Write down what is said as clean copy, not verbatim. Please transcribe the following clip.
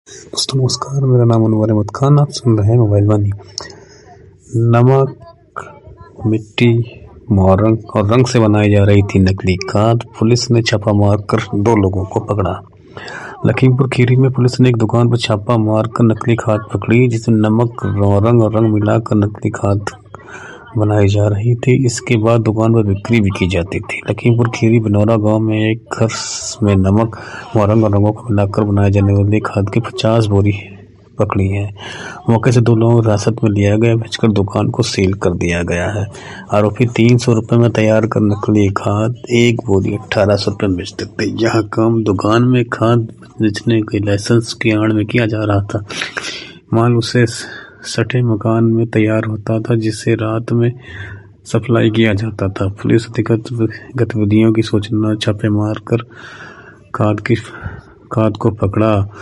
दोस्तों नमस्कार, मेरा नाम अनवर अहमद खान। आप सुन रहे हैं मोबाइल वानी। नमक, मिट्टी, मोरंग और रंग से बनाई जा रही थी नकली खाद। पुलिस ने छापा मारकर 2 लोगों को पकड़ा। लखीमपुर खीरी में पुलिस ने एक दुकान पर छापा मारकर नकली खाद पकड़ी, जिसमें नमक, मोरंग और रंग मिलाकर नकली खाद बनाई जा रही थी। इसके बाद दुकान पर बिक्री भी की जाती थी। लखीमपुर खीरी बनौरा गांव में एक घर में नमक, मोरंग और रंगों को मिलाकर बनाए जाने वाली खाद की 50 बोरी पकड़ी है। मौके से 2 लोगों को हिरासत में लिया गया, बेचकर दुकान को सील कर दिया गया है। आरोपी 300 रुपए में तैयार कर नकली खाद 1 बोरी 1800 रुपए में बेचते थे। यह काम दुकान में खाद बेचने के लाइसेंस की आड़ में किया जा रहा था। माल उसे सटे मकान में तैयार होता था, जिसे रात में सप्लाई किया जाता था। पुलिस गतिविधियों की सूचना छापे मारकर खाद को पकड़ा।